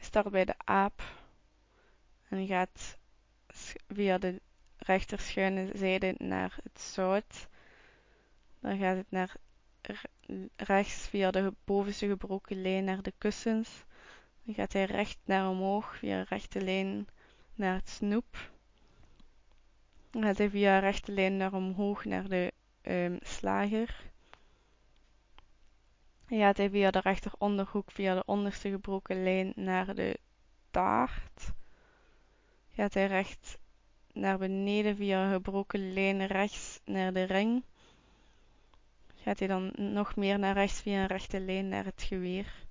start bij de aap en gaat via de rechter schuine zijde naar het zout. Dan gaat het naar rechts via de bovenste gebroken lijn naar de kussens. Dan gaat hij recht naar omhoog via een rechte lijn naar het snoep. Dan gaat hij via een rechte lijn naar omhoog naar de slager. Dan gaat hij via de rechteronderhoek via de onderste gebroken lijn naar de taart. Gaat hij recht naar beneden via een gebroken lijn rechts naar de ring. Gaat hij dan nog meer naar rechts via een rechte lijn naar het geweer.